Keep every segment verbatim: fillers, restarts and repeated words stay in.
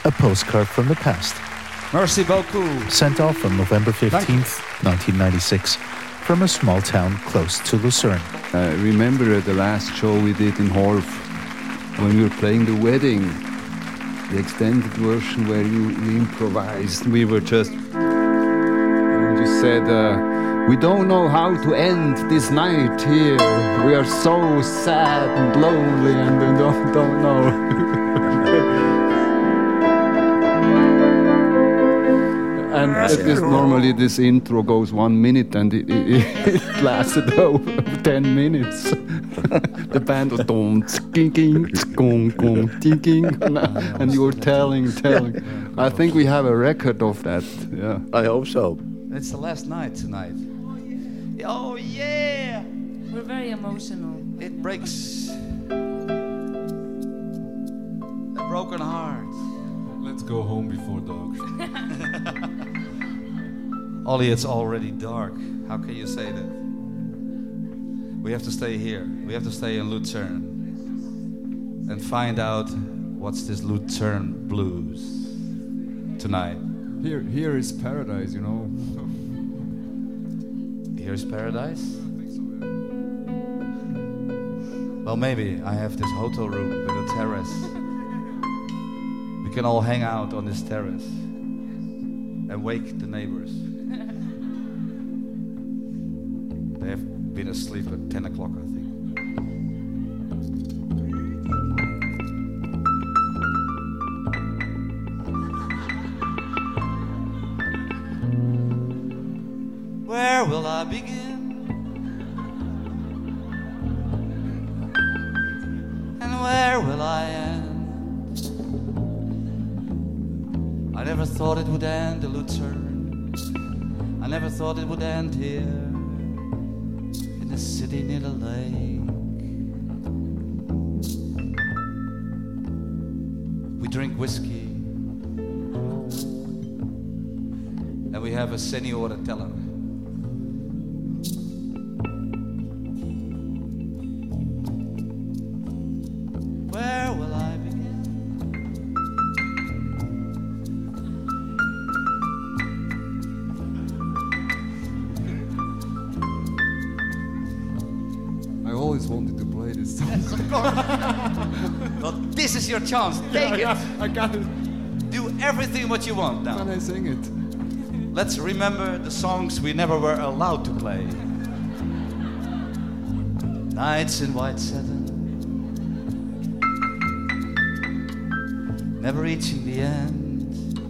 A postcard from the past. Merci beaucoup. Sent off on November fifteenth, nineteen ninety-six, from a small town close to Lucerne. I remember the last show we did in Horf when we were playing The Wedding, the extended version where you, you improvised. We were just, and you said, uh, we don't know how to end this night here. We are so sad and lonely and we don't, don't know. And That's it is cool. Normally this intro goes one minute and it, it, it lasted over ten minutes. The band was dong, skinking, skong, gong, tinking, and you were telling, telling. I think we have a record of that. Yeah, I hope so. It's the last night tonight. Oh yeah! We're very emotional. It breaks a broken heart. Let's go home before dark. Ollie, it's already dark. How can you say that? We have to stay here. We have to stay in Lucerne and find out what's this Lucerne blues tonight. Here, here is paradise, you know. Here's paradise? Well, maybe I have this hotel room with a terrace. We can all hang out on this terrace and wake the neighbors. They have been asleep at ten o'clock, I think. Where will I begin? And where will I end? I never thought it would end in Lucerne. I never thought it would end here. A city near the lake. We drink whiskey and we have a Senora teller. Where will I begin? I always wanted to play this song. Yes, of course. Well, this is your chance. Take Yeah, it. I got it. Do everything what you want now. Can I sing it? Let's remember the songs we never were allowed to play. Nights in white satin, never reaching the end.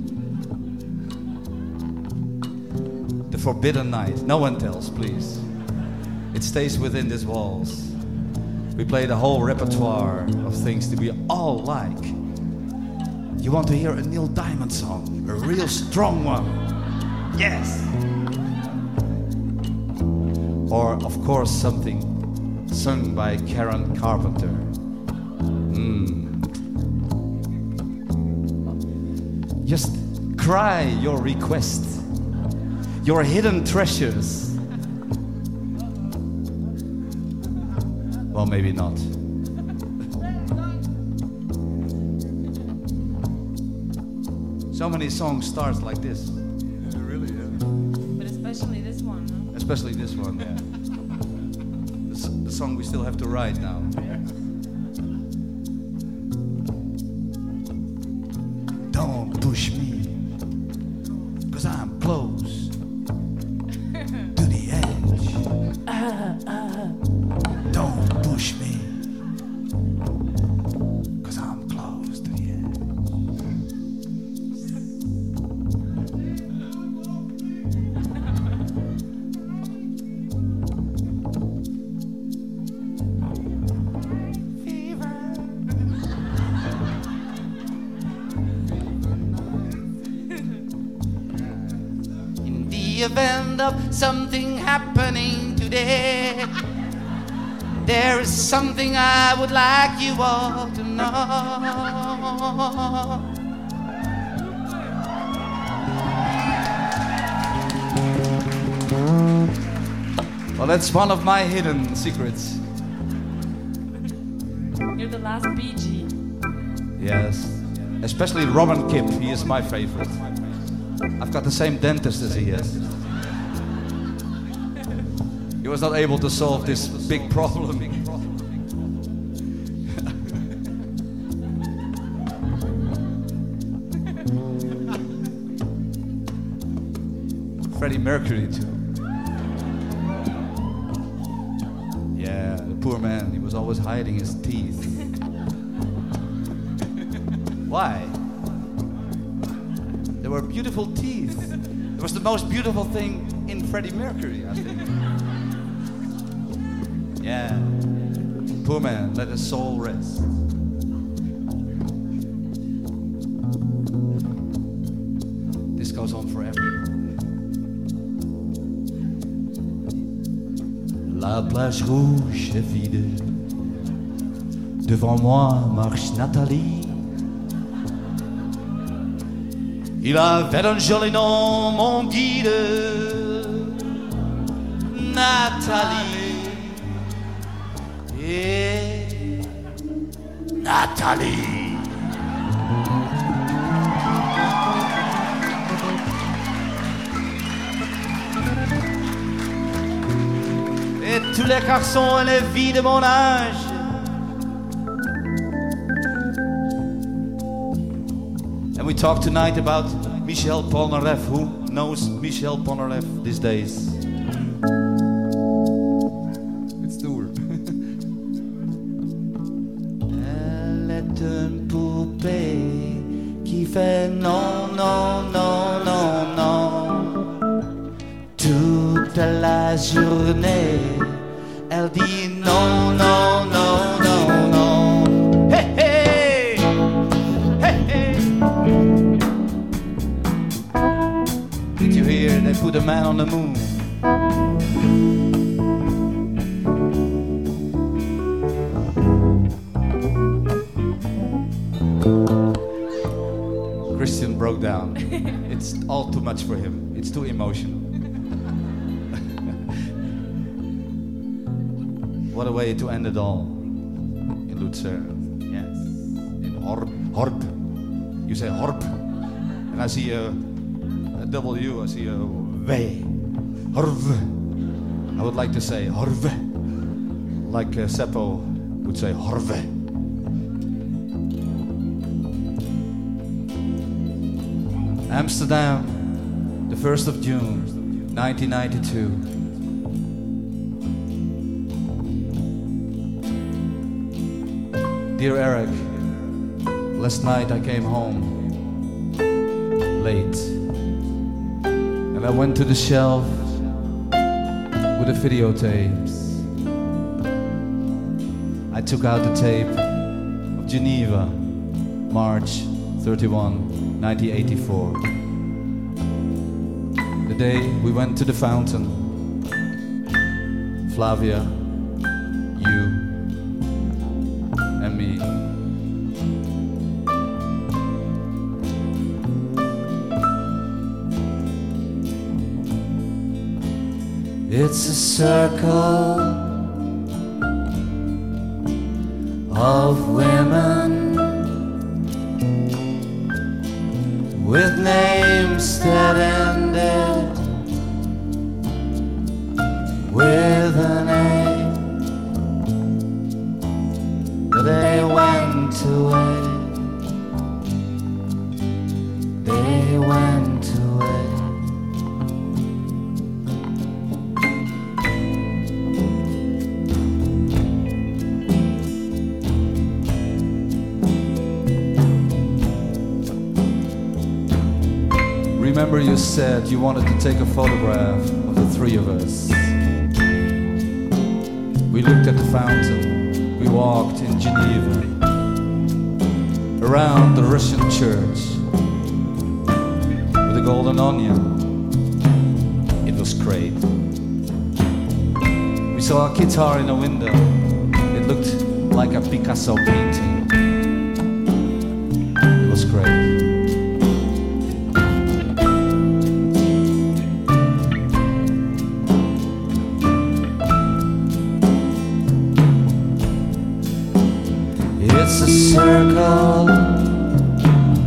The forbidden night. No one tells, please. It stays within these walls. We play the whole repertoire of things that we all like. You want to hear a Neil Diamond song, a real strong one. Yes. Or, of course, something sung by Karen Carpenter. Mm. Just cry your request, your hidden treasures. Well, maybe not. So many songs start like this. Yeah, really, yeah. But especially this one, no? Especially this one, yeah. The, s- the song we still have to write now. Don't push me, cause I'm close to the edge. Don't push me, cause I'm close to the edge. In the event of something happening today, there is something I would like you all to know. Well, that's one of my hidden secrets. You're the last Bee Gee. Yes. Especially Robin Kipp, he is my favorite. I've got the same dentist as he has. He was not able to solve this big problem. Freddie Mercury too. Yeah, the poor man, he was always hiding his teeth. Why? There were beautiful teeth. It was the most beautiful thing in Freddie Mercury, I think. Yeah. Poor man, let his soul rest. This goes on forever. La plage rouge est vide. Devant moi marche Nathalie. Il avait un joli nom, mon guide, Nathalie. Et Nathalie. Et tous les garçons et les filles de mon âge. And we talk tonight about Michel Polnareff. Who knows Michel Polnareff these days? It's Stuart. Elle est une poupée qui fait non, non, non, non, non. Toute la journée, elle dit non, non, non, non, non. Hey, hey, hey, hey. Did you hear they put a man on the moon? Christian broke down. It's all too much for him. It's too emotional. What a way to end it all. In Lucerne. Yes. In Horb. Horb. You say Horb. And I see a, a W, I see a V. Horv. I would like to say Horve. Like uh, Seppo would say Horve. Amsterdam, the first of June, nineteen ninety-two. Dear Eric, last night I came home late and I went to the shelf with the videotapes. I took out the tape of Geneva, March thirty-first, nineteen eighty-four. The day we went to the fountain. Flavia, you, and me. It's a circle of women with names that ended with an A, but they went away, they went away. Remember you said you wanted to take a photograph of the three of us. We looked at the fountain, we walked in Geneva, around the Russian church, with a golden onion. It was great. We saw a guitar in a window, it looked like a Picasso painting. It was great. It's a circle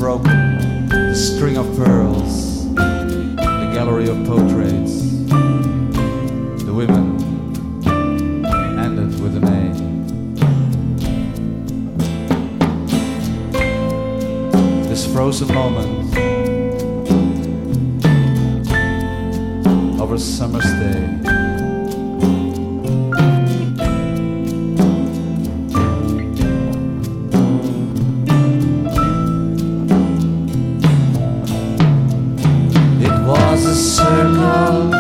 broken, the string of pearls, the gallery of portraits, the women ended with an A. This frozen moment of a summer's day. It was a circle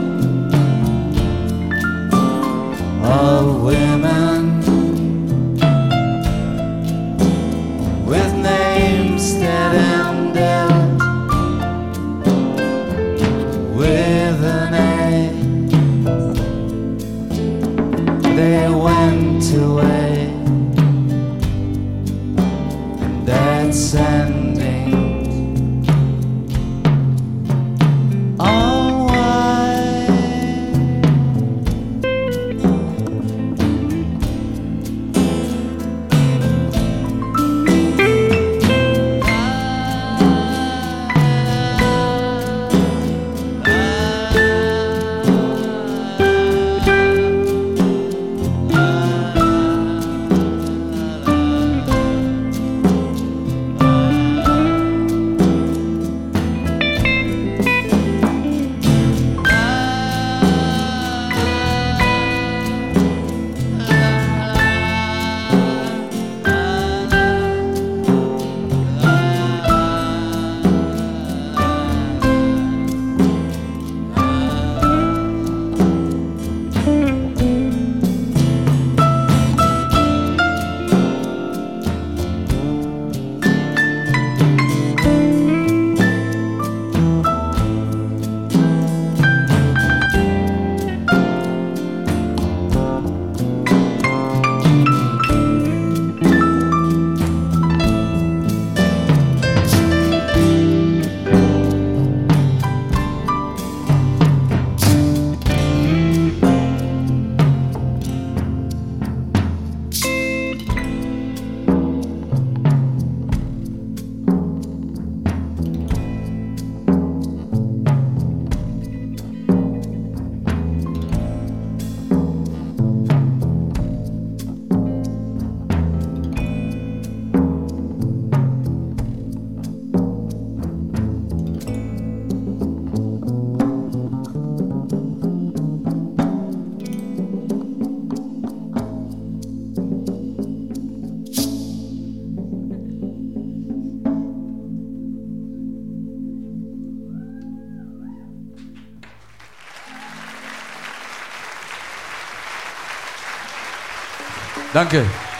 of women with names that ended with an A. They went away, and that's ending. All right. Danke.